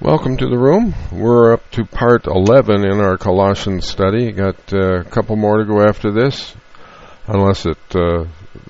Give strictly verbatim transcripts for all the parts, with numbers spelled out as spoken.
Welcome to the room. We're up to part eleven in our Colossians study. Got uh, a couple more to go after this, unless it uh,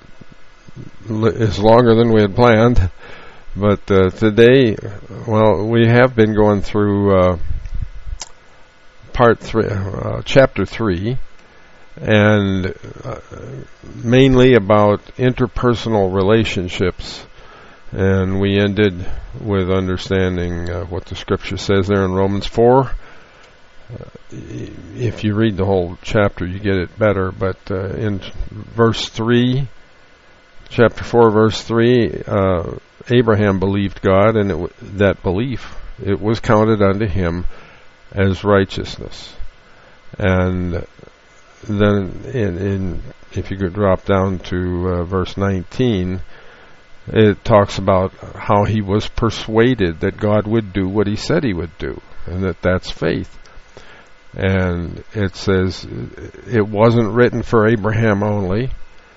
is longer than we had planned. But uh, today, well, we have been going through uh, part three, uh, chapter three, and uh, mainly about interpersonal relationships. And we ended with understanding uh, what the scripture says there in Romans four. Uh, if you read the whole chapter, you get it better. But uh, in verse three, chapter four, verse three, uh, Abraham believed God, and it w- that belief, it was counted unto him as righteousness. And then, in, in if you could drop down to uh, verse nineteen, it talks about how he was persuaded that God would do what he said he would do, and that that's faith. And it says it wasn't written for Abraham only,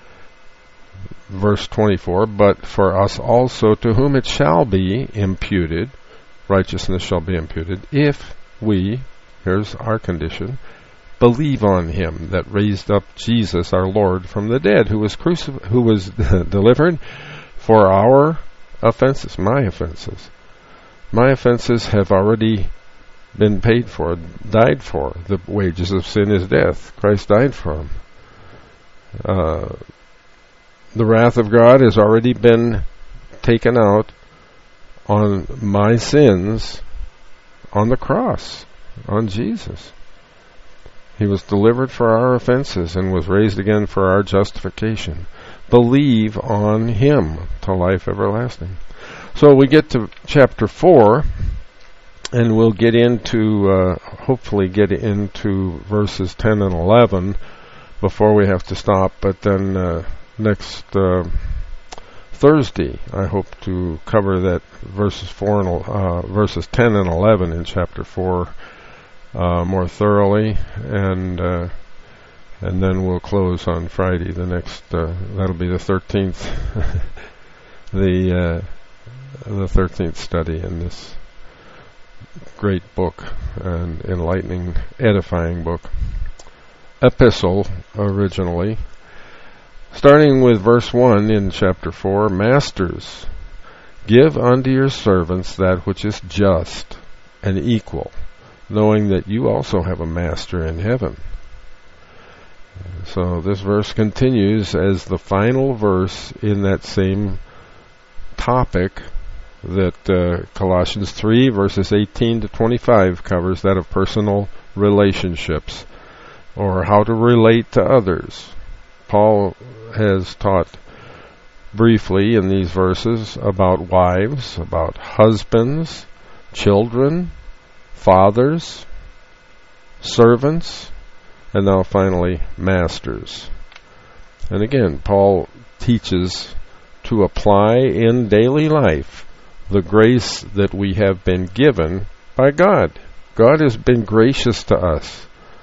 verse twenty-four, but for us also, to whom it shall be imputed, righteousness shall be imputed, if we, here's our condition, believe on him that raised up Jesus our Lord from the dead, who was crucif- who was delivered for our offenses, my offenses. My offenses have already been paid for, died for. The wages of sin is death. Christ died for them. Uh, the wrath of God has already been taken out on my sins on the cross, on Jesus. He was delivered for our offenses and was raised again for our justification. Believe on him to life everlasting. So we get to chapter four, and we'll get into, uh, hopefully get into verses ten and eleven before we have to stop. But then uh, next uh, Thursday, I hope to cover that verses four and uh, verses ten and eleven in chapter four uh, more thoroughly, and. Uh, And then we'll close on Friday. The next, uh, that'll be the thirteenth, the uh, the thirteenth study in this great book, an enlightening, edifying book, epistle originally. Starting with verse one in chapter four, Masters, give unto your servants that which is just and equal, knowing that you also have a master in heaven. So this verse continues as the final verse in that same topic that uh, Colossians three, verses eighteen to twenty-five covers, that of personal relationships, or how to relate to others. Paul has taught briefly in these verses about wives, about husbands, children, fathers, servants, and now finally, masters. And again, Paul teaches to apply in daily life the grace that we have been given by God. God has been gracious to us.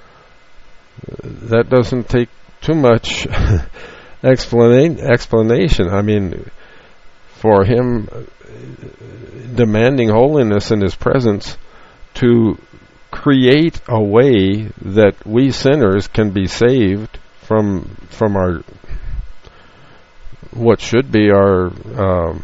That doesn't take too much explana- explanation. I mean, for him demanding holiness in his presence to create a way that we sinners can be saved from from our what should be our um,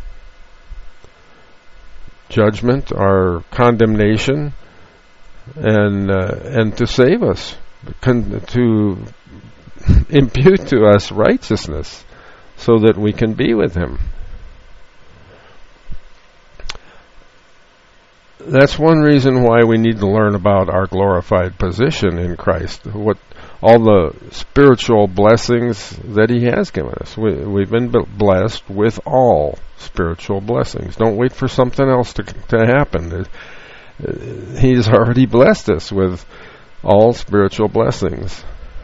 judgment, our condemnation, and uh, and to save us, con- to impute to us righteousness, so that we can be with him. That's one reason why we need to learn about our glorified position in Christ, what all the spiritual blessings that he has given us. We, we've been blessed with all spiritual blessings. Don't wait for something else to to happen. He's already blessed us with all spiritual blessings.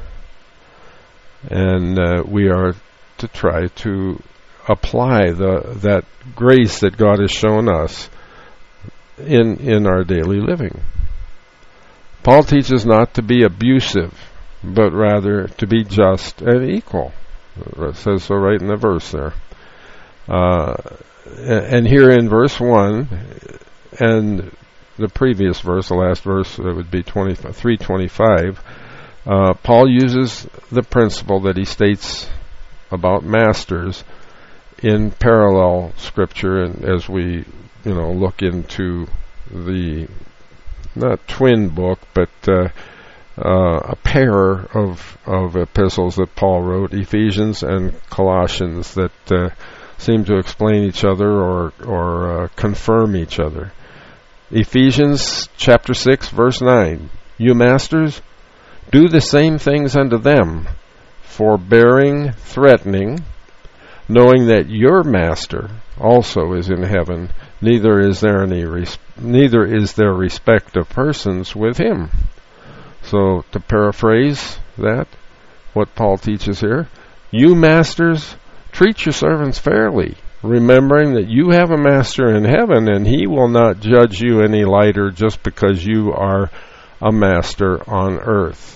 And uh, we are to try to apply the that grace that God has shown us in in our daily living. Paul teaches not to be abusive, but rather to be just and equal. It says so right in the verse there. Uh, and here in verse one, and the previous verse, the last verse, it would be three twenty-five, uh, Paul uses the principle that he states about masters in parallel scripture, and as we, you know, look into the, not twin book, but uh, uh, a pair of of epistles that Paul wrote, Ephesians and Colossians, that uh, seem to explain each other or or uh, confirm each other. Ephesians chapter six, verse nine, you masters, do the same things unto them, forbearing, threatening, knowing that your master also is in heaven, neither is there any res- neither is there respect of persons with him. So to paraphrase that, what Paul teaches here, you masters, treat your servants fairly, remembering that you have a master in heaven, and he will not judge you any lighter just because you are a master on earth.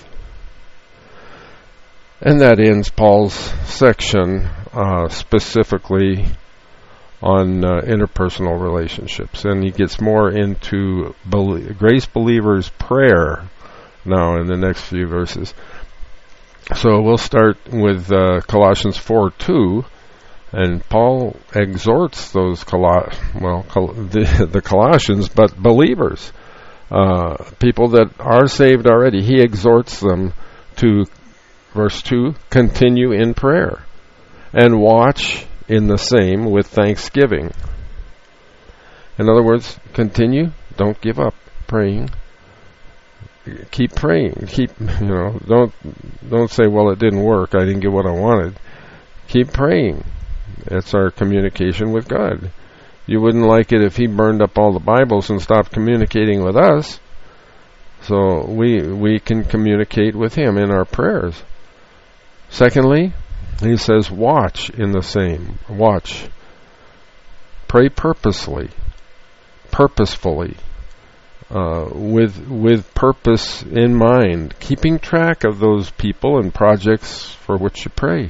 And that ends Paul's section uh, specifically on uh, interpersonal relationships. And he gets more into be- grace believers' prayer now in the next few verses. So we'll start with uh, Colossians four two, and Paul exhorts those Col- well Col- the, the Colossians, but believers, uh, people that are saved already. He exhorts them to, verse two, continue in prayer and watch in the same with thanksgiving. In other words, continue, don't give up praying. Keep praying. Keep, you know, don't don't say, well, it didn't work, I didn't get what I wanted. Keep praying. It's our communication with God. You wouldn't like it if he burned up all the Bibles and stopped communicating with us. So we we can communicate with him in our prayers. Secondly, he says, watch in the same. Watch. Pray purposely, purposefully, uh, with with purpose in mind, keeping track of those people and projects for which you pray.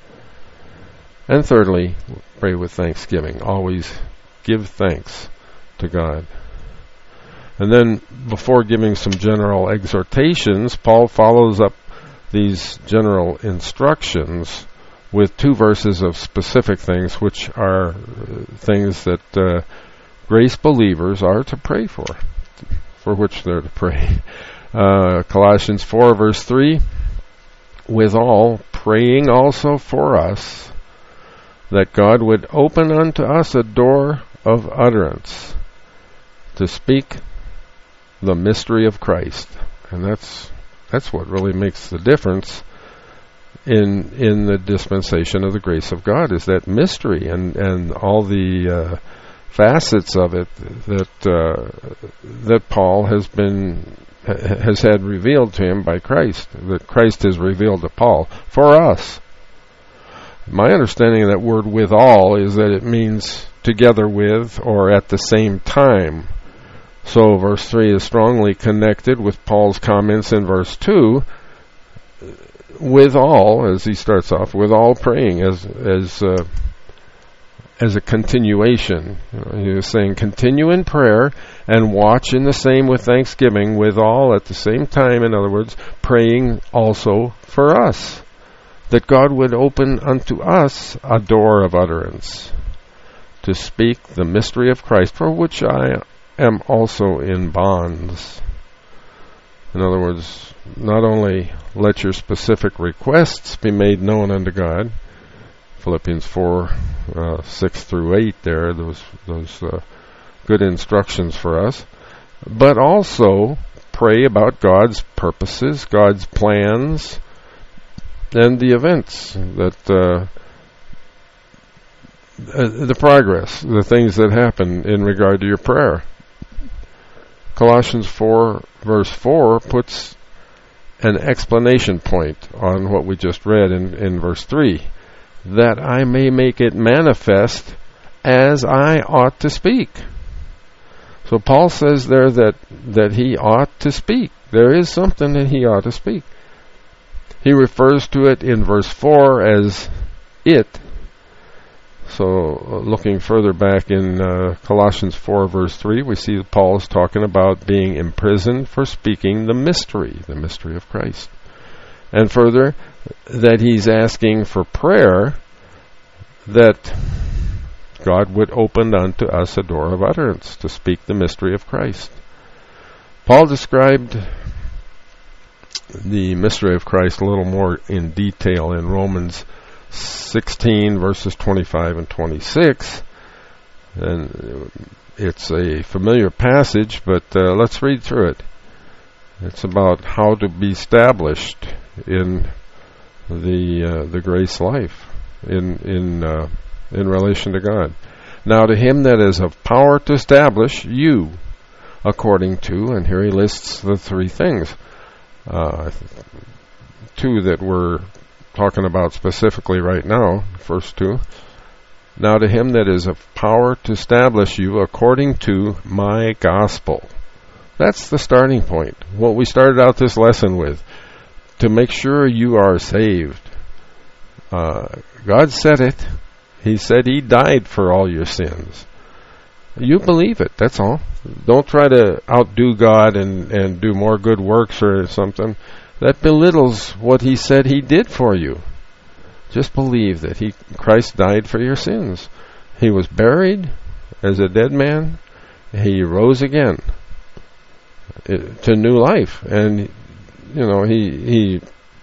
And thirdly, pray with thanksgiving. Always give thanks to God. And then, before giving some general exhortations, Paul follows up these general instructions with two verses of specific things, which are things that uh, grace believers are to pray for, for which they're to pray. Uh, Colossians four, verse three, withal, praying also for us, that God would open unto us a door of utterance to speak the mystery of Christ. And that's that's what really makes the difference in in the dispensation of the grace of God, is that mystery and, and all the uh, facets of it that uh, that Paul has been has had revealed to him by Christ, that Christ has revealed to Paul for us. My understanding of that word withal is that it means together with or at the same time. So verse three is strongly connected with Paul's comments in verse two, with all, as he starts off, with all praying as as uh, as a continuation. You know, he was saying continue in prayer and watch in the same with thanksgiving, with all at the same time, in other words, praying also for us, that God would open unto us a door of utterance to speak the mystery of Christ, for which I am also in bonds. In other words, not only let your specific requests be made known unto God, Philippians four, uh, six through eight there, those those uh, good instructions for us, but also pray about God's purposes, God's plans, and the events that uh, uh, the progress, the things that happen in regard to your prayer. Colossians four, verse four puts an explanation point on what we just read in, in verse three, that I may make it manifest as I ought to speak. So Paul says there that, that he ought to speak. There is something that he ought to speak. He refers to it in verse four as it. So uh, looking further back in uh, Colossians four, verse three, we see that Paul is talking about being imprisoned for speaking the mystery, the mystery of Christ. And further, that he's asking for prayer that God would open unto us a door of utterance to speak the mystery of Christ. Paul described the mystery of Christ a little more in detail in Romans sixteen, verses twenty-five and twenty-six. And it's a familiar passage, but uh, let's read through it. It's about how to be established in the uh, the grace life in in uh, in relation to God. Now to him that is of power to establish you according to, and here he lists the three things, uh, two that we're talking about specifically right now, first two. Now to him that is of power to establish you according to my gospel. That's the starting point, what we started out this lesson with, to make sure you are saved. Uh, God said it. He said he died for all your sins. You believe it, that's all. Don't try to outdo God and, and do more good works or something. That belittles what he said he did for you. Just believe that he Christ died for your sins. He was buried as a dead man. He rose again to new life. And, you know, he he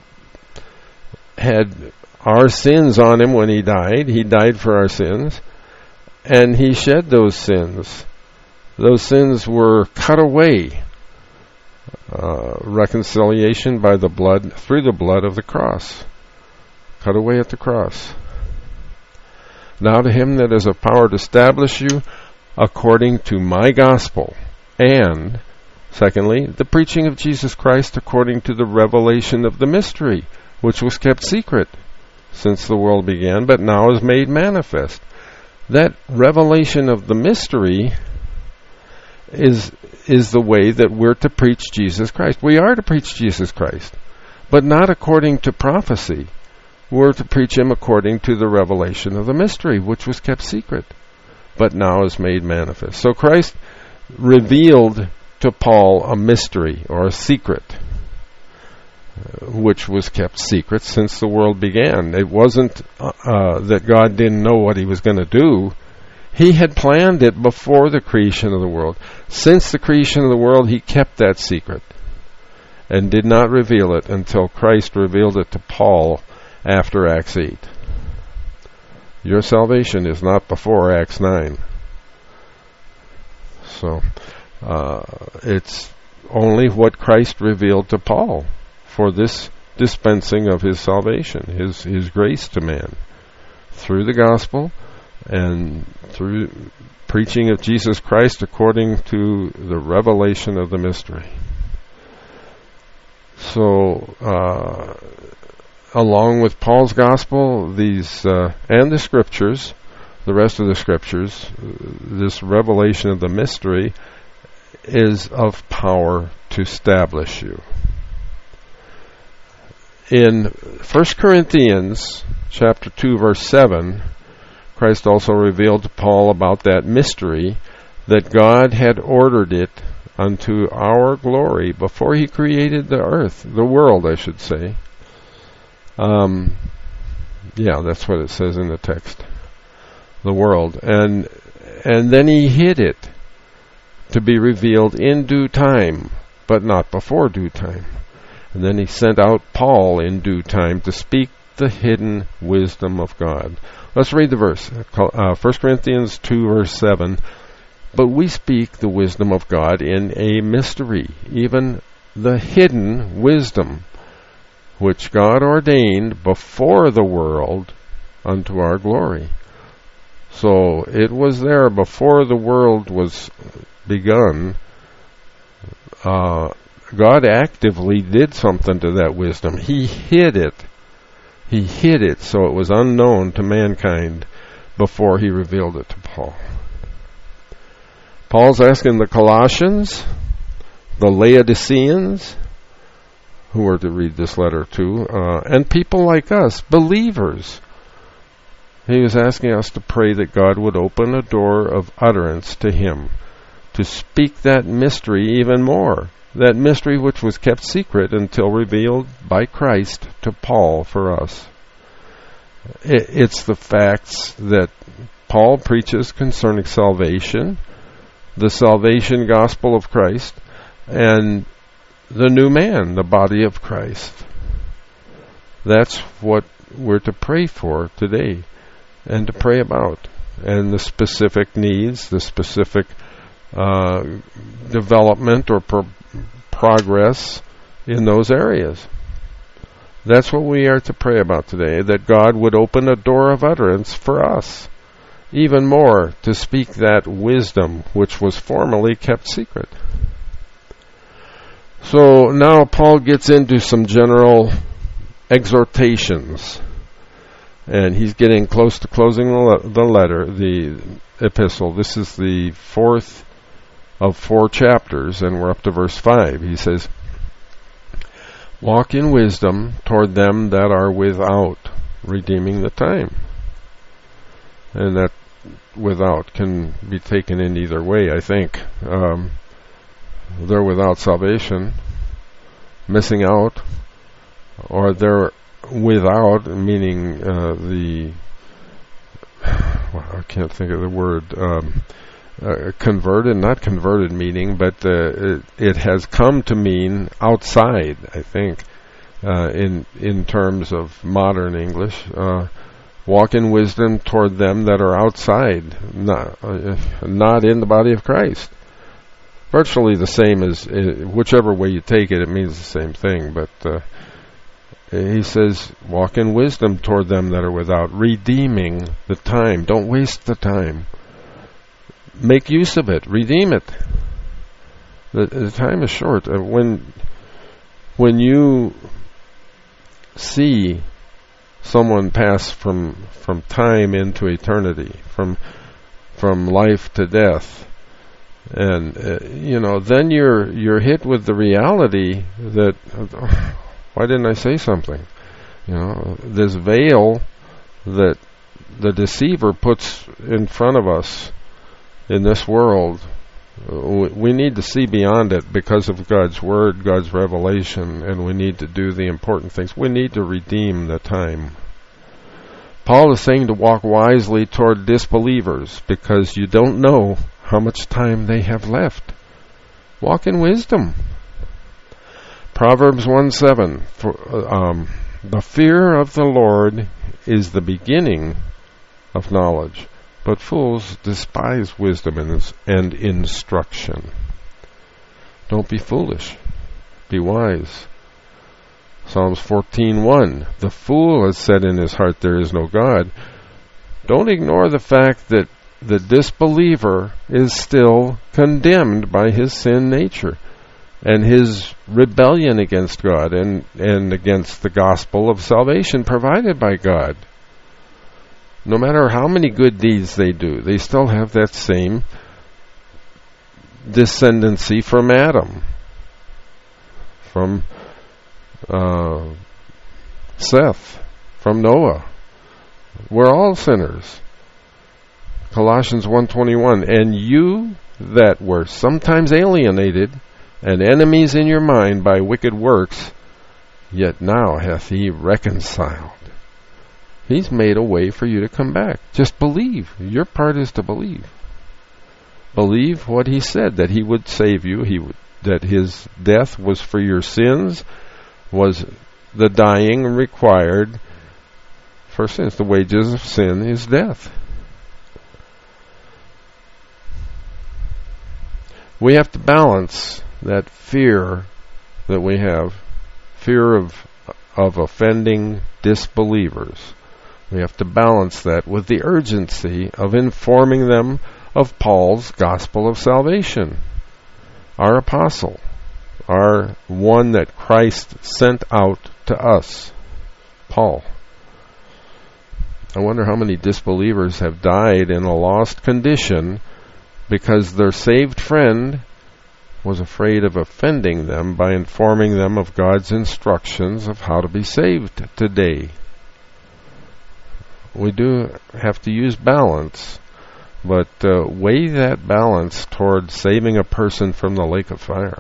had our sins on him when he died. He died for our sins. And he shed those sins. Those sins were cut away. Uh, reconciliation by the blood, through the blood of the cross. Cut away at the cross. Now to him that is of power to establish you according to my gospel. And, secondly, the preaching of Jesus Christ according to the revelation of the mystery, which was kept secret since the world began, but now is made manifest. That revelation of the mystery is is the way that we're to preach Jesus Christ. We are to preach Jesus Christ, but not according to prophecy. We're to preach him according to the revelation of the mystery, which was kept secret, but now is made manifest. So Christ revealed to Paul a mystery or a secret, which was kept secret since the world began. It wasn't uh, that God didn't know what he was going to do. He had planned it before the creation of the world. Since the creation of the world, he kept that secret and did not reveal it until Christ revealed it to Paul after Acts eight. Your salvation is not before Acts nine. So, uh, it's only what Christ revealed to Paul for this dispensing of his salvation, his his grace to man, through the gospel and through preaching of Jesus Christ according to the revelation of the mystery. So, uh, along with Paul's gospel, these uh, and the scriptures, the rest of the scriptures, this revelation of the mystery is of power to establish you. In First Corinthians chapter two, verse seven, Christ also revealed to Paul about that mystery, that God had ordered it unto our glory before he created the earth, the world, I should say. Um, yeah, that's what it says in the text. The world. And and then he hid it to be revealed in due time, but not before due time. And then he sent out Paul in due time to speak the hidden wisdom of God. Let's read the verse. Uh, First Corinthians two, verse seven. But we speak the wisdom of God in a mystery, even the hidden wisdom, which God ordained before the world unto our glory. So it was there before the world was begun. Uh, God actively did something to that wisdom. He hid it. He hid it so it was unknown to mankind before he revealed it to Paul. Paul's asking the Colossians, the Laodiceans, who are to read this letter to, uh, and people like us, believers, He was asking us to pray that God would open a door of utterance to him, to speak that mystery even more, that mystery which was kept secret until revealed by Christ to Paul for us. It's the facts that Paul preaches concerning salvation, the salvation gospel of Christ, and the new man, the body of Christ. That's what we're to pray for today and to pray about. And the specific needs, the specific uh, development or pro- progress in those areas. That's what we are to pray about today, that God would open a door of utterance for us, even more to speak that wisdom which was formerly kept secret. So now Paul gets into some general exhortations, and he's getting close to closing the, le- the letter, the epistle. This is the fourth of four chapters, and we're up to verse five. He says, "Walk in wisdom toward them that are without, redeeming the time." And that without can be taken in either way, I think. Um, they're without salvation, missing out, or they're without, meaning uh, the, well, I can't think of the word, um, uh, converted, not converted meaning, but uh, it, it has come to mean outside, I think, uh, in in terms of modern English. Uh, walk in wisdom toward them that are outside, not, uh, not in the body of Christ. Virtually the same as, uh, whichever way you take it, it means the same thing, but uh, he says, walk in wisdom toward them that are without, redeeming the time. Don't waste the time. Make use of it. Redeem it. The, the time is short. Uh, when when you see someone pass from from time into eternity, from from life to death, and uh, you know, then you're you're hit with the reality that uh, why didn't I say something? You know, this veil that the deceiver puts in front of us in this world, we need to see beyond it because of God's Word, God's revelation, and we need to do the important things. We need to redeem the time. Paul is saying to walk wisely toward disbelievers because you don't know how much time they have left. Walk in wisdom. Proverbs one seven, for, um, the fear of the Lord is the beginning of knowledge, but fools despise wisdom and, and instruction. Don't be foolish. Be wise. Psalms fourteen one, the fool has said in his heart there is no God. Don't ignore the fact that the disbeliever is still condemned by his sin nature and his rebellion against God and, and against the gospel of salvation provided by God. No matter how many good deeds they do, they still have that same descendancy from Adam, from uh, Seth, from Noah. We're all sinners. Colossians one twenty-one, and you that were sometimes alienated and enemies in your mind by wicked works, yet now hath he reconciled. He's made a way for you to come back. Just believe. Your part is to believe. Believe what he said, that he would save you, he would, that his death was for your sins, was the dying required for sins. The wages of sin is death. We have to balance that fear that we have, fear of of offending disbelievers. We have to balance that with the urgency of informing them of Paul's gospel of salvation. Our apostle, our one that Christ sent out to us, Paul. I wonder how many disbelievers have died in a lost condition because their saved friend was afraid of offending them by informing them of God's instructions of how to be saved today. we do have to use balance, but uh, weigh that balance toward saving a person from the lake of fire.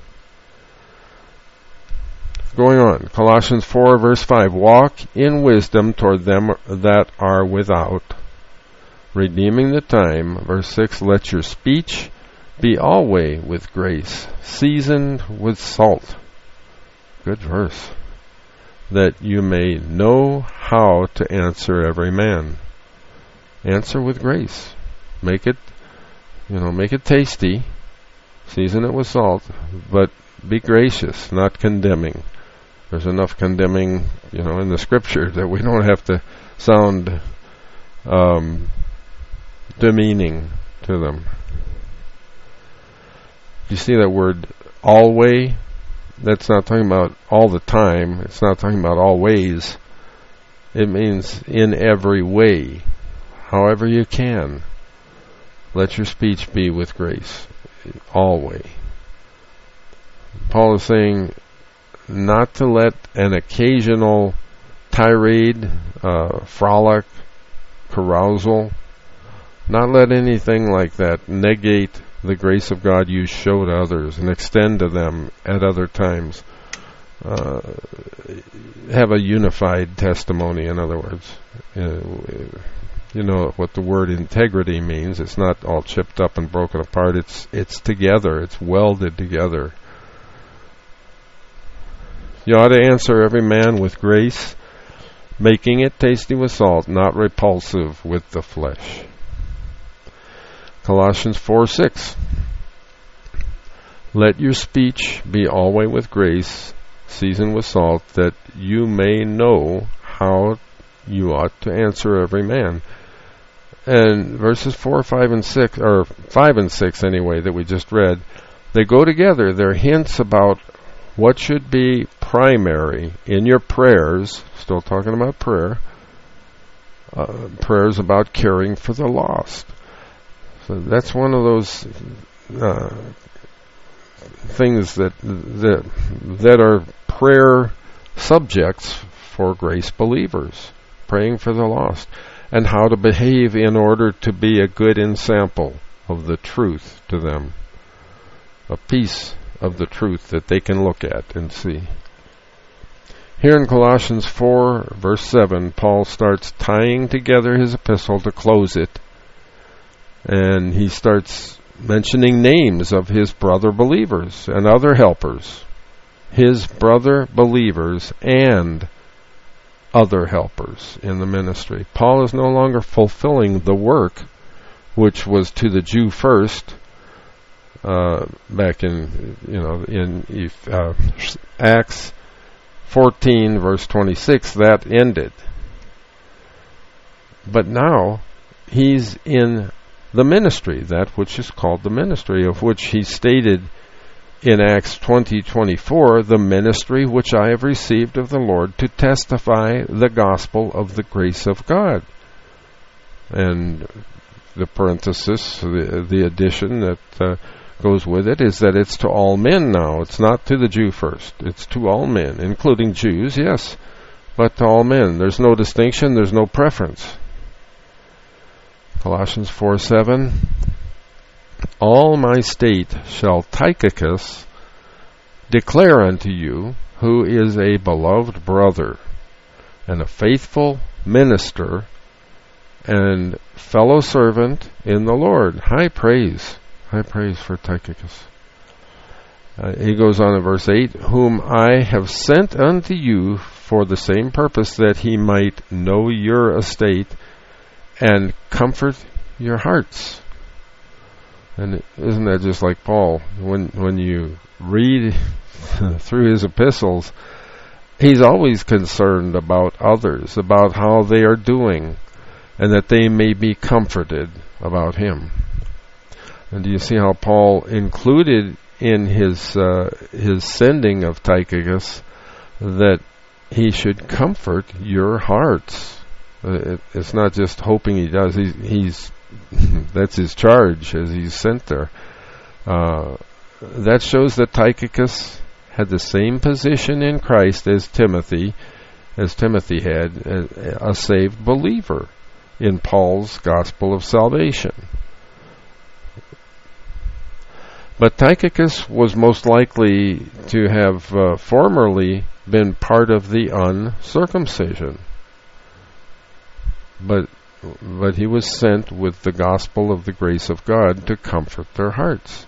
Going on, Colossians four, verse five, walk in wisdom toward them that are without, redeeming the time. Verse six, let your speech be always with grace, seasoned with salt. Good verse. That you may know how to answer every man. Answer with grace. Make it, you know, make it tasty. Season it with salt, but be gracious, not condemning. There's enough condemning, you know, in the scripture that we don't have to sound um, demeaning to them. You see that word always? That's not talking about all the time. It's not talking about always. It means in every way, however you can. Let your speech be with grace, always. Paul is saying not to let an occasional tirade, uh, frolic, carousal, not let anything like that negate the grace of God you show to others and extend to them at other times. Uh, have a unified testimony, in other words. Uh, you know what the word integrity means. It's not all chipped up and broken apart. It's it's together. It's welded together. You ought to answer every man with grace, making it tasty with salt, not repulsive with the flesh. Colossians four six. Let your speech be always with grace, seasoned with salt, that you may know how you ought to answer every man. And verses four, five, and six, or five and six anyway, that we just read, they go together. They're hints about what should be primary in your prayers. Still talking about prayer. Uh, prayers about caring for the lost. So that's one of those uh, things that, that that are prayer subjects for grace believers, praying for the lost, and how to behave in order to be a good ensample of the truth to them, a piece of the truth that they can look at and see. Here in Colossians four, verse seven, Paul starts tying together his epistle to close it. And he starts mentioning names of his brother believers and other helpers. His brother believers and other helpers in the ministry. Paul is no longer fulfilling the work which was to the Jew first, uh, back in, you know, in uh, Acts fourteen, verse twenty-six, that ended. But now he's in the ministry, that which is called the ministry, of which he stated in Acts twenty twenty-four, the ministry which I have received of the Lord to testify the gospel of the grace of God. And the parenthesis, the, the addition that uh, goes with it, is that it's to all men now. It's not to the Jew first. It's to all men, including Jews, yes, but to all men. There's no distinction. There's no preference. Colossians four seven, all my state shall Tychicus declare unto you, who is a beloved brother and a faithful minister and fellow servant in the Lord. High praise, high praise for Tychicus. Uh, he goes on in verse eight, whom I have sent unto you for the same purpose, that he might know your estate and comfort your hearts. And isn't that just like Paul? When when you read through his epistles, he's always concerned about others, about how they are doing, and that they may be comforted about him. And do you see how Paul included in his uh, his sending of Tychicus that he should comfort your hearts? Uh, it, it's not just hoping he does. He's, he's that's his charge as he's sent there. Uh, that shows that Tychicus had the same position in Christ as Timothy, as Timothy had, a, a saved believer in Paul's gospel of salvation. But Tychicus was most likely to have uh, formerly been part of the uncircumcision. But but he was sent with the gospel of the grace of God to comfort their hearts.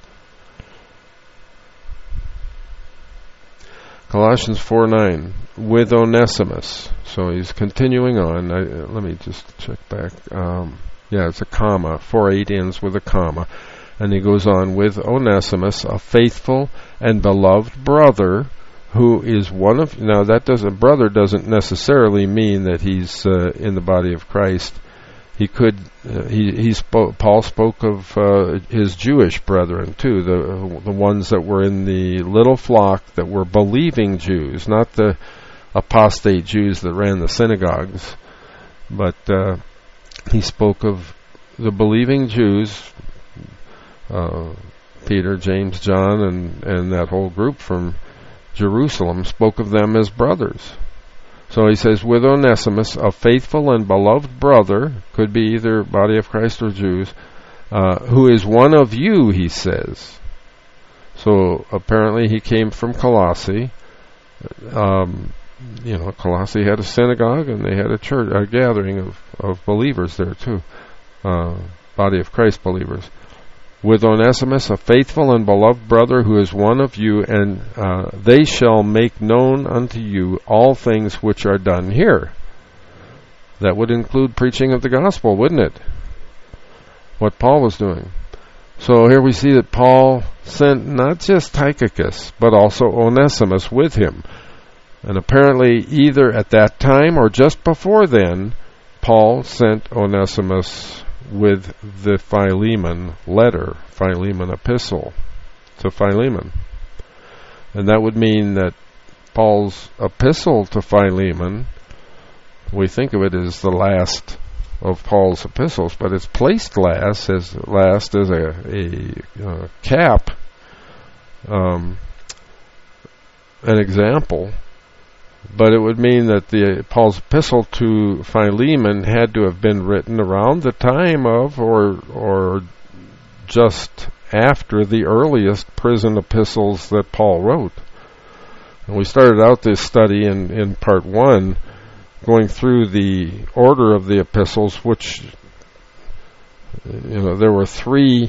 Colossians four nine, with Onesimus. So he's continuing on. I, uh, let me just check back. Um, yeah, it's a comma. four eight ends with a comma. And he goes on, with Onesimus, a faithful and beloved brother, who is one of... Now, that doesn't... Brother doesn't necessarily mean that he's uh, in the body of Christ. He could... Uh, he he spoke... Paul spoke of uh, his Jewish brethren, too, the the ones that were in the little flock that were believing Jews, not the apostate Jews that ran the synagogues. But uh, he spoke of the believing Jews... Uh, Peter, James, John, and, and that whole group from Jerusalem spoke of them as brothers. So he says, with Onesimus, a faithful and beloved brother, could be either body of Christ or Jews, uh, who is one of you, he says. So apparently he came from Colossae. Um, you know, Colossae had a synagogue and they had a church, a gathering of, of believers there too, uh, body of Christ believers. With Onesimus, a faithful and beloved brother who is one of you, and uh, they shall make known unto you all things which are done here. That would include preaching of the gospel, wouldn't it? What Paul was doing. So here we see that Paul sent not just Tychicus, but also Onesimus with him. And apparently either at that time or just before then, Paul sent Onesimus with the Philemon letter, Philemon epistle to Philemon. And that would mean that Paul's epistle to Philemon, we think of it as the last of Paul's epistles, but it's placed last as last as a, a uh, cap, um, an example. But it would mean that the Paul's epistle to Philemon had to have been written around the time of or or just after the earliest prison epistles that Paul wrote. And we started out this study in, in part one, going through the order of the epistles, which, you know, there were three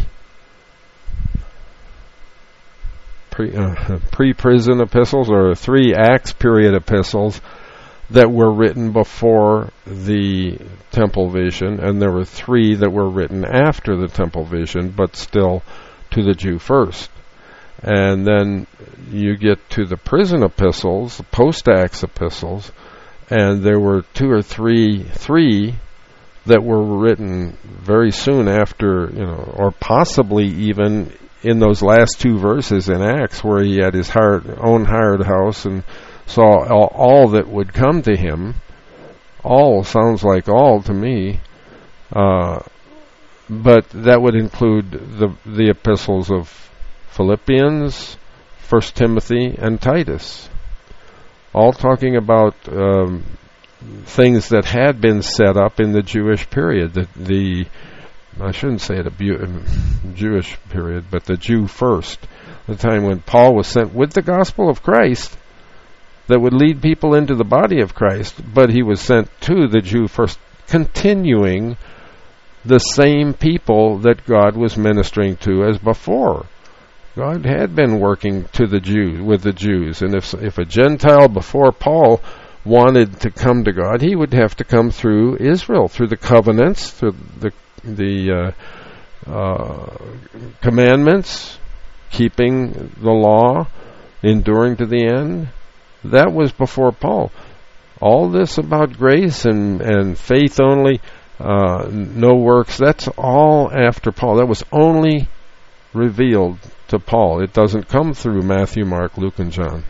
Pre, uh, pre-prison epistles, or three Acts period epistles that were written before the temple vision, and there were three that were written after the temple vision, but still to the Jew first. And then you get to the prison epistles, the post-Acts epistles, and there were two or three, three that were written very soon after, you know, or possibly even in those last two verses in Acts, where he had his hired, own hired house and saw all, all that would come to him. All sounds like all to me, uh, but that would include the the epistles of Philippians, First Timothy, and Titus, all talking about um, things that had been set up in the Jewish period, the the I shouldn't say it a bu- Jewish period, but the Jew first, the time when Paul was sent with the gospel of Christ that would lead people into the body of Christ, but he was sent to the Jew first, continuing the same people that God was ministering to as before. God had been working to the Jews, with the Jews, and if if a Gentile before Paul wanted to come to God, he would have to come through Israel, through the covenants, through the the uh, uh, commandments, keeping the law, enduring to the end. That was before Paul. All this about grace and, and faith only, uh, no works, that's all after Paul. That was only revealed to Paul. It doesn't come through Matthew, Mark, Luke, and John.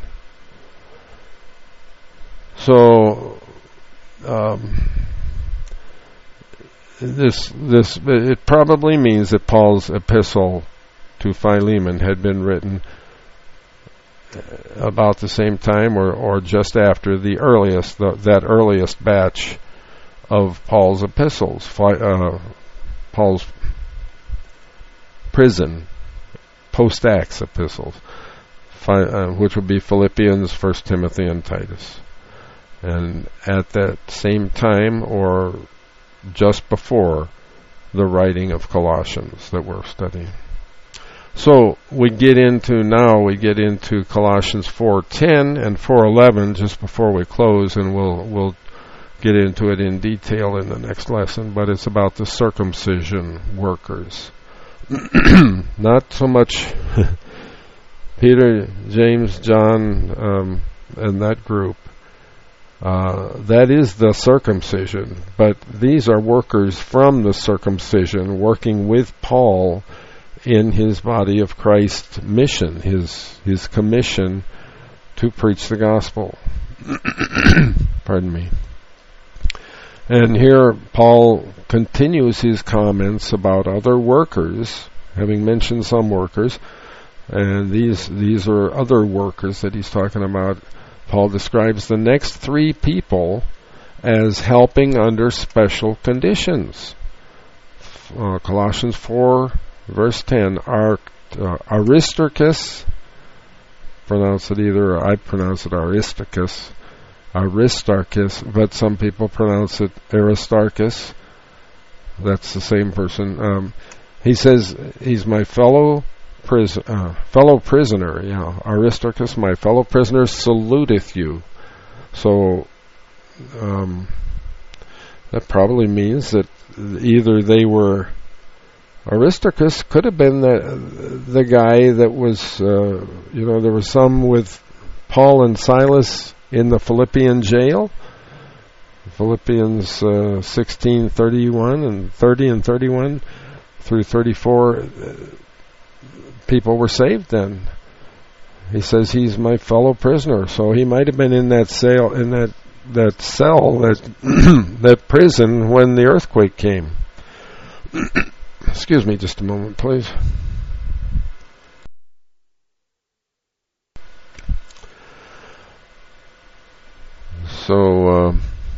So, um, This, this, it probably means that Paul's epistle to Philemon had been written about the same time or, or just after the earliest, the, that earliest batch of Paul's epistles, uh, Paul's prison, post-Acts epistles, fi- uh, which would be Philippians, First Timothy, and Titus. And at that same time, or just before the writing of Colossians that we're studying. So we get into now, we get into Colossians four ten and four eleven just before we close, and we'll we'll get into it in detail in the next lesson, but it's about the circumcision workers. Not so much Peter, James, John, um, and that group. Uh, that is the circumcision, but these are workers from the circumcision working with Paul in his body of Christ mission, his his commission to preach the gospel. Pardon me. And here Paul continues his comments about other workers, having mentioned some workers, and these these are other workers that he's talking about. Paul describes the next three people as helping under special conditions. Uh, Colossians four, verse ten, Ar- uh, Aristarchus, pronounce it either, I pronounce it Aristarchus, Aristarchus, but some people pronounce it Aristarchus. That's the same person. Um, he says, he's my fellow Prison, uh, fellow prisoner, you know, Aristarchus, my fellow prisoner, saluteth you. So um, that probably means that either they were, Aristarchus could have been the the guy that was, uh, you know, there was some with Paul and Silas in the Philippian jail. Philippians uh, sixteen thirty-one and thirty and thirty-one through thirty-four. Uh, people were saved then. He says he's my fellow prisoner, so he might have been in that cell, in that that cell, that that prison when the earthquake came. Excuse me, just a moment, please. So uh,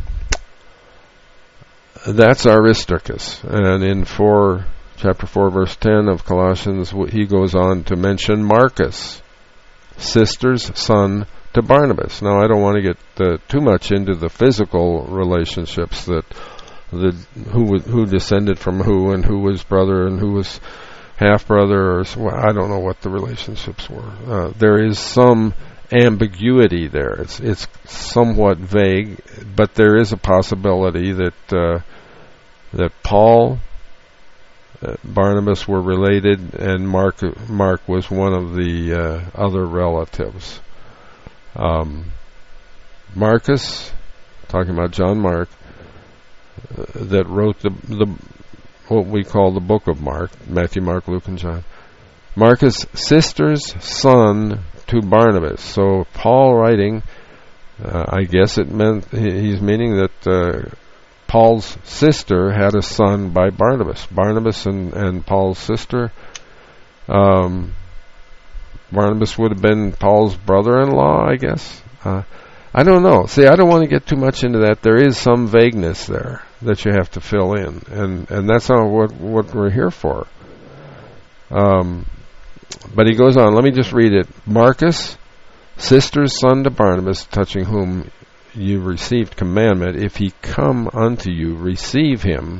that's Aristarchus, and in four. Chapter four, verse ten of Colossians, he goes on to mention Marcus, sister's son to Barnabas. Now, I don't want to get uh, too much into the physical relationships that the who who descended from who and who was brother and who was half brother, or well, I don't know what the relationships were. Uh, there is some ambiguity there. It's it's somewhat vague, but there is a possibility that uh, that Paul, Uh, Barnabas were related, and Mark Mark was one of the uh, other relatives. Um, Marcus, talking about John Mark, uh, that wrote the the what we call the book of Mark, Matthew, Mark, Luke, and John. Marcus' sister's son to Barnabas. So Paul writing, uh, I guess it meant he, he's meaning that. Uh, Paul's sister had a son by Barnabas. Barnabas and, and Paul's sister. Um, Barnabas would have been Paul's brother-in-law, I guess. Uh, I don't know. See, I don't want to get too much into that. There is some vagueness there that you have to fill in, and, and that's not what, what we're here for. Um, but he goes on. Let me just read it. Marcus, sister's son to Barnabas, touching whom you received commandment, if he come unto you, receive him.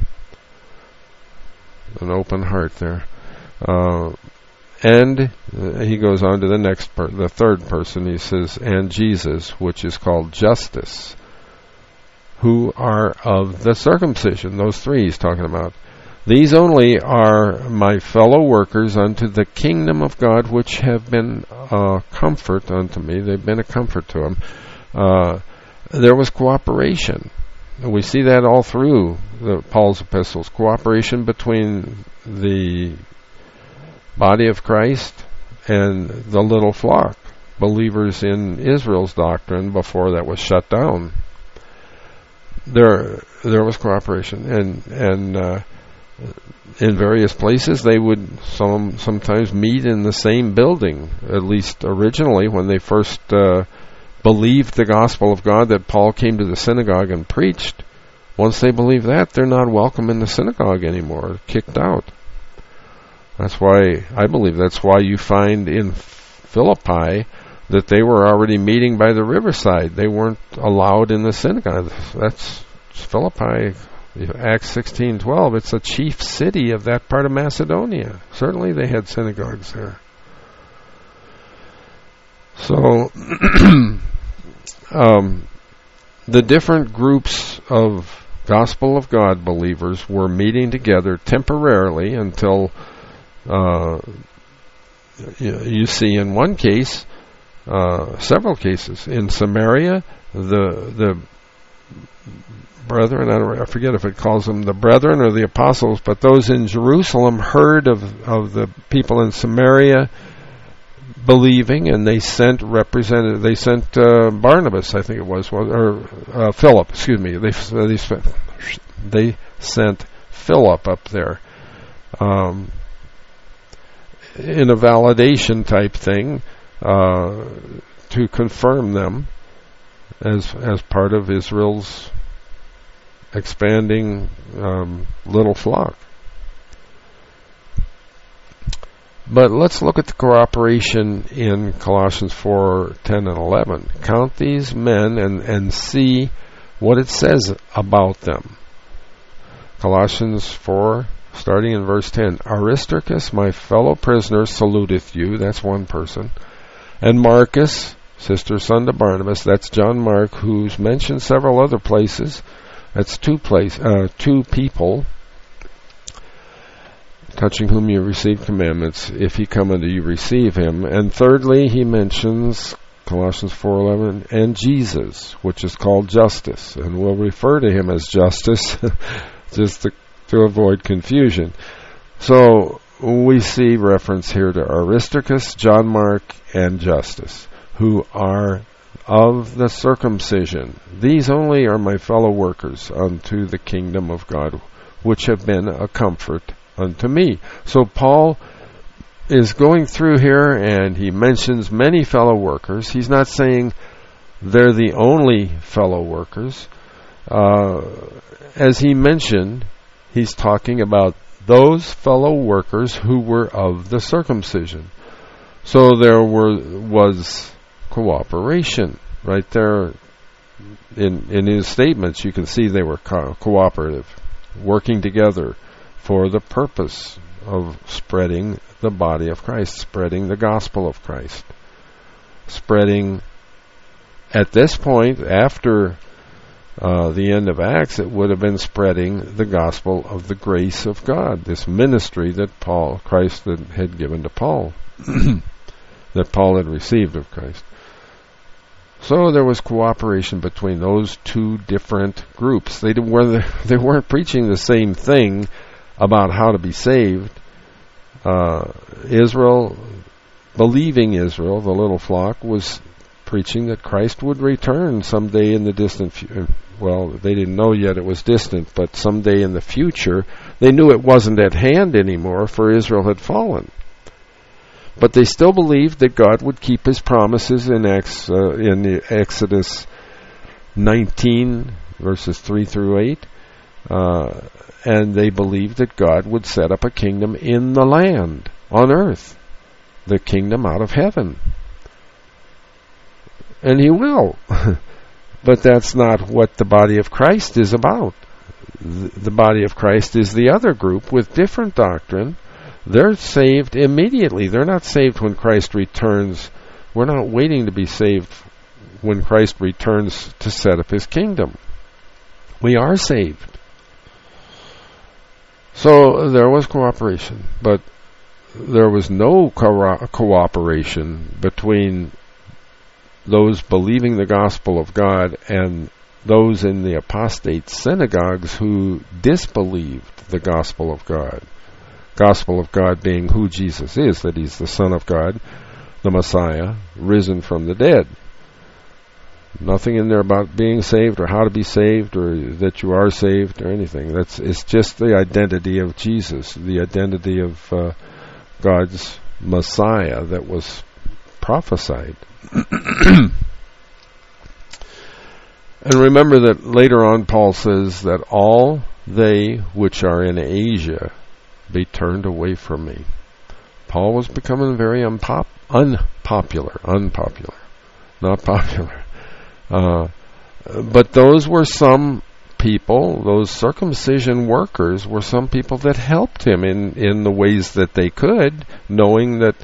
An open heart there. Uh, and uh, he goes on to the next per- the third person. He says, and Jesus, which is called Justus, who are of the circumcision. Those three he's talking about. These only are my fellow workers unto the kingdom of God, which have been a comfort unto me. They've been a comfort to him. Uh, There was cooperation. We see that all through the Paul's epistles. Cooperation between the body of Christ and the little flock, believers in Israel's doctrine before that was shut down. There, there was cooperation, and and uh, in various places. They would some sometimes meet in the same building, at least originally when they first uh, believed the gospel of God, that Paul came to the synagogue and preached. Once they believe that, they're not welcome in the synagogue anymore, kicked out. That's why, I believe that's why you find in Philippi that they were already meeting by the riverside. They weren't allowed in the synagogue. That's Philippi, Acts sixteen twelve. It's a chief city of that part of Macedonia. Certainly they had synagogues there. So, um, the different groups of Gospel of God believers were meeting together temporarily until uh, you, you see in one case, uh, several cases. In Samaria, the the brethren, I, don't, I forget if it calls them the brethren or the apostles, but those in Jerusalem heard of, of the people in Samaria believing, and they sent representative. They sent uh, Barnabas, I think it was, or uh, Philip. Excuse me. They they they sent Philip up there um, in a validation type thing uh, to confirm them as as part of Israel's expanding um, little flock. But let's look at the cooperation in Colossians four ten and eleven. Count these men and, and see what it says about them. Colossians four, starting in verse ten. Aristarchus, my fellow prisoner, saluteth you. That's one person. And Marcus, sister son to Barnabas. That's John Mark, who's mentioned several other places. That's two place, uh, two people. Touching whom you receive commandments, if he come unto you, receive him. And thirdly, he mentions Colossians four eleven and Jesus, which is called Justus, and we'll refer to him as Justus just to, to avoid confusion. So we see reference here to Aristarchus, John Mark, and Justus, who are of the circumcision. These only are my fellow workers unto the kingdom of God, which have been a comfort unto me. So Paul is going through here and he mentions many fellow workers. He's not saying they're the only fellow workers. Uh, as he mentioned, he's talking about those fellow workers who were of the circumcision. So there were was cooperation right there in in his statements. You can see they were co- cooperative, working together for the purpose of spreading the body of Christ, spreading the gospel of Christ, spreading, at this point, after uh, the end of Acts, it would have been spreading the gospel of the grace of God, this ministry that Paul, Christ had, had given to Paul, that Paul had received of Christ. So there was cooperation between those two different groups. They were they weren't preaching the same thing about how to be saved. Uh, Israel, believing Israel, the little flock, was preaching that Christ would return someday in the distant future. Well, they didn't know yet it was distant, but someday in the future. They knew it wasn't at hand anymore, for Israel had fallen. But they still believed that God would keep his promises in, Ex, uh, in the Exodus nineteen, verses three through eight. Uh, and they believed that God would set up a kingdom in the land, on earth, the kingdom out of heaven. And he will. But that's not what the body of Christ is about. The body of Christ is the other group with different doctrine. They're saved immediately. They're not saved when Christ returns. We're not waiting to be saved when Christ returns to set up his kingdom. We are saved. So there was cooperation, but there was no co- cooperation between those believing the gospel of God and those in the apostate synagogues who disbelieved the gospel of God. Gospel of God being who Jesus is, that he's the Son of God, the Messiah, risen from the dead. Nothing in there about being saved or how to be saved or that you are saved or anything. That's it's just the identity of Jesus, the identity of uh, God's Messiah that was prophesied. And remember that later on Paul says that all they which are in Asia be turned away from me. Paul was becoming very unpop- unpopular, unpopular, not popular. Uh, but those were some people, those circumcision workers were some people that helped him in, in the ways that they could, knowing that,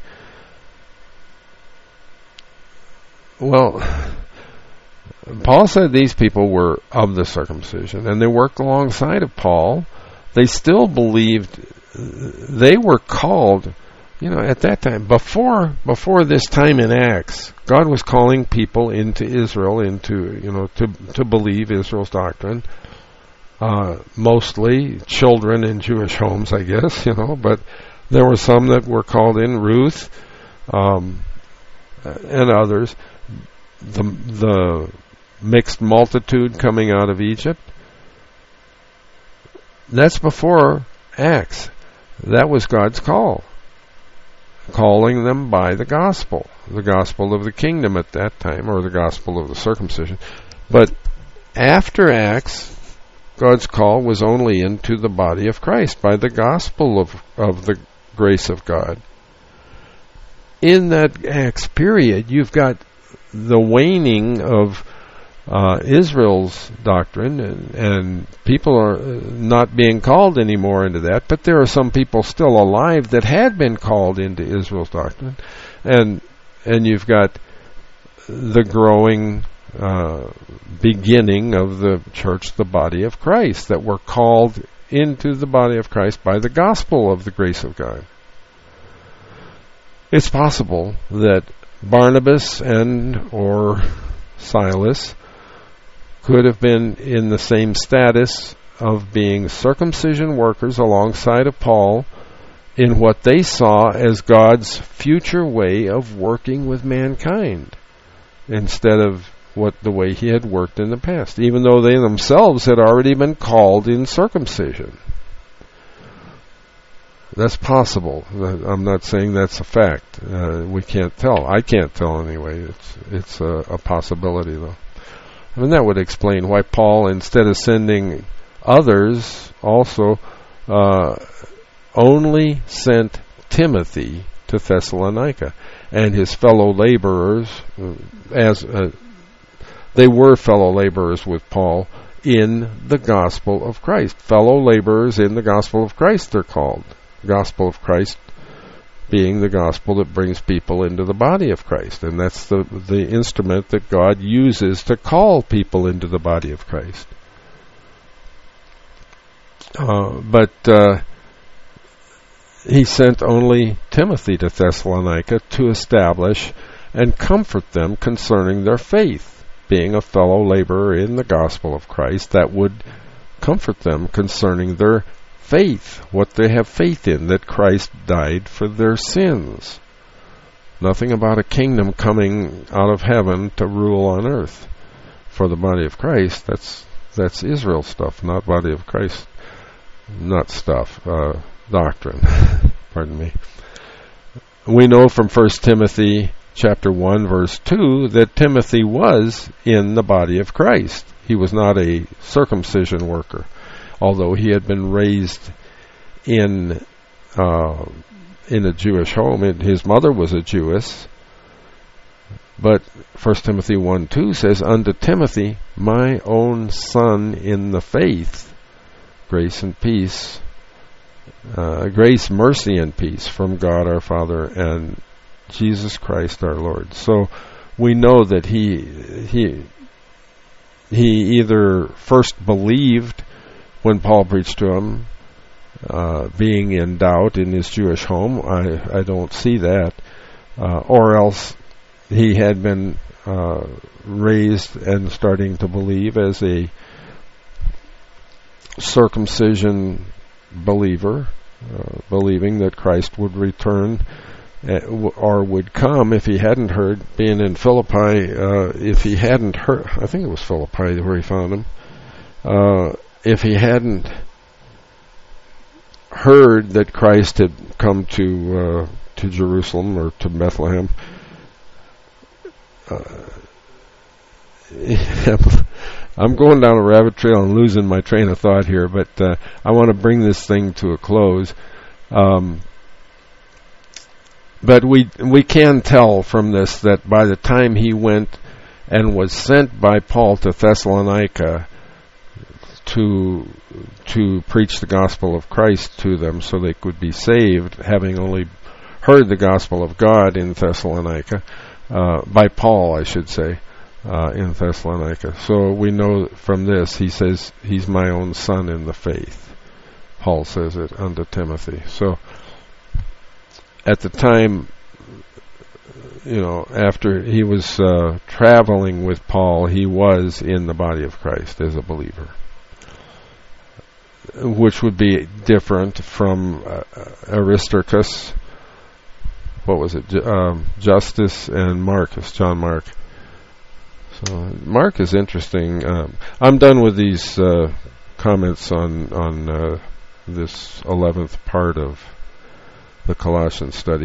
well, Paul said these people were of the circumcision, and they worked alongside of Paul. They still believed they were called, you know, at that time, before before this time in Acts, God was calling people into Israel, into, you know, to to believe Israel's doctrine. Uh, mostly children in Jewish homes, I guess, you know, but there were some that were called in, Ruth, um, and others. The the mixed multitude coming out of Egypt. That's before Acts. That was God's call. Calling them by the gospel. The gospel of the kingdom at that time, or the gospel of the circumcision. But after Acts, God's call was only into the body of Christ by the gospel of, of the grace of God. In that Acts period, you've got the waning of uh, Israel's doctrine, and, and people are not being called anymore into that, but there are some people still alive that had been called into Israel's doctrine, and and you've got the growing uh, beginning of the church, the body of Christ, that were called into the body of Christ by the gospel of the grace of God. It's possible that Barnabas and or Silas could have been in the same status of being circumcision workers alongside of Paul in what they saw as God's future way of working with mankind, instead of what the way he had worked in the past, even though they themselves had already been called in circumcision. That's possible. I'm not saying that's a fact. Uh, we can't tell. I can't tell anyway. It's it's a, a possibility, though. I mean, that would explain why Paul, instead of sending others, also uh, only sent Timothy to Thessalonica, and his fellow laborers, as uh, they were fellow laborers with Paul in the gospel of Christ. Fellow laborers in the gospel of Christ, they're called. Gospel of Christ being the gospel that brings people into the body of Christ, and that's the the instrument that God uses to call people into the body of Christ. Uh, but uh, he sent only Timothy to Thessalonica to establish and comfort them concerning their faith, being a fellow laborer in the gospel of Christ. That would comfort them concerning their faith, what they have faith in, that Christ died for their sins. Nothing about a kingdom coming out of heaven to rule on earth. For the body of Christ, that's that's Israel stuff, not body of Christ, not stuff, uh, doctrine. Pardon me. We know from First Timothy chapter one, verse two, that Timothy was in the body of Christ. He was not a circumcision worker, although he had been raised in uh, in a Jewish home. It, his mother was a Jewess. But First Timothy one two says, "Unto Timothy, my own son in the faith, grace and peace, uh, grace, mercy, and peace from God our Father and Jesus Christ our Lord." So we know that he he he either first believed when Paul preached to him, uh, being in doubt in his Jewish home. I, I don't see that. Uh, or else he had been uh, raised and starting to believe as a circumcision believer, uh, believing that Christ would return uh, w- or would come if he hadn't heard, being in Philippi, uh, if he hadn't heard, I think it was Philippi where he found him, uh, if he hadn't heard that Christ had come to uh, to Jerusalem or to Bethlehem. Uh, I'm going down a rabbit trail and losing my train of thought here, but uh, I want to bring this thing to a close. Um, but we we can tell from this that by the time he went and was sent by Paul to Thessalonica to to preach the gospel of Christ to them so they could be saved, having only heard the gospel of God in Thessalonica, uh, by Paul, I should say, uh, in Thessalonica. So we know from this, he says, he's my own son in the faith. Paul says it unto Timothy. So at the time, you know, after he was uh, traveling with Paul, he was in the body of Christ as a believer, which would be different from uh, Aristarchus, what was it, Ju- um, Justus and Marcus, John Mark. So Mark is interesting. Um, I'm done with these uh, comments on on uh, this eleventh part of the Colossians study.